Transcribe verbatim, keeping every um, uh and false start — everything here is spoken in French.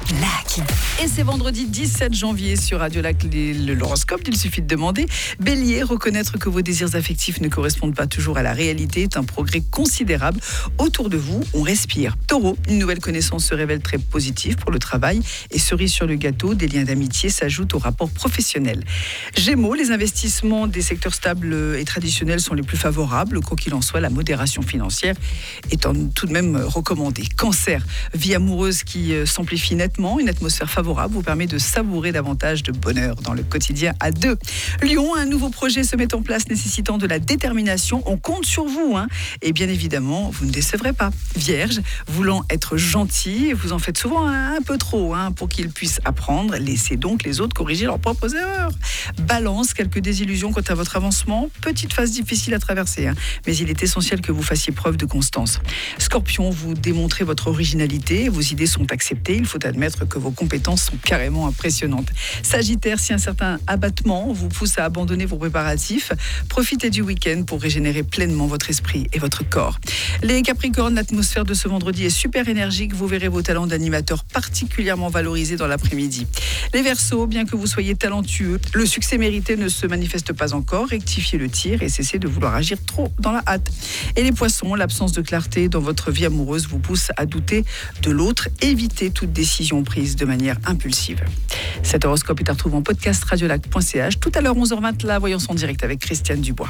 Lac. Et c'est vendredi dix-sept janvier sur Radio Lac, l'horoscope, il suffit de demander. Bélier, reconnaître que vos désirs affectifs ne correspondent pas toujours à la réalité est un progrès considérable. Autour de vous, on respire. Taureau, une nouvelle connaissance se révèle très positive pour le travail et cerise sur le gâteau, des liens d'amitié s'ajoutent au rapport professionnel. Gémeaux, les investissements des secteurs stables et traditionnels sont les plus favorables. Quoi qu'il en soit, la modération financière est tout de même recommandée. Cancer, vie amoureuse qui s'amplifie nettement, une atmosphère favorable vous permet de savourer davantage de bonheur dans le quotidien à deux. Lion, un nouveau projet se met en place nécessitant de la détermination. On compte sur vous, hein. Et bien évidemment, vous ne décevrez pas. Vierge, voulant être gentil, vous en faites souvent un, un peu trop hein, pour qu'ils puissent apprendre. Laissez donc les autres corriger leurs propres erreurs. Balance, quelques désillusions quant à votre avancement. Petite phase difficile à traverser, hein, mais il est essentiel que vous fassiez preuve de constance. Scorpion, vous démontrez votre originalité, vos idées sont acceptées. Il faut admettre que vos compétences sont carrément impressionnantes. Sagittaire, si un certain abattement vous pousse à abandonner vos préparatifs, profitez du week-end pour régénérer pleinement votre esprit et votre corps. Les Capricornes, l'atmosphère de ce vendredi est super énergique. Vous verrez vos talents d'animateur particulièrement valorisés dans l'après-midi. Les Verseaux, bien que vous soyez talentueux, le succès mérité ne se manifeste pas encore. Rectifiez le tir et cessez de vouloir agir trop dans la hâte. Et les Poissons, l'absence de clarté dans votre vie amoureuse vous pousse à douter de l'autre. Évitez toute décision prise de manière impulsive. Cet horoscope est à retrouver en podcast radiolac point c h. Tout à l'heure onze heures vingt, la voyance en direct avec Christiane Dubois.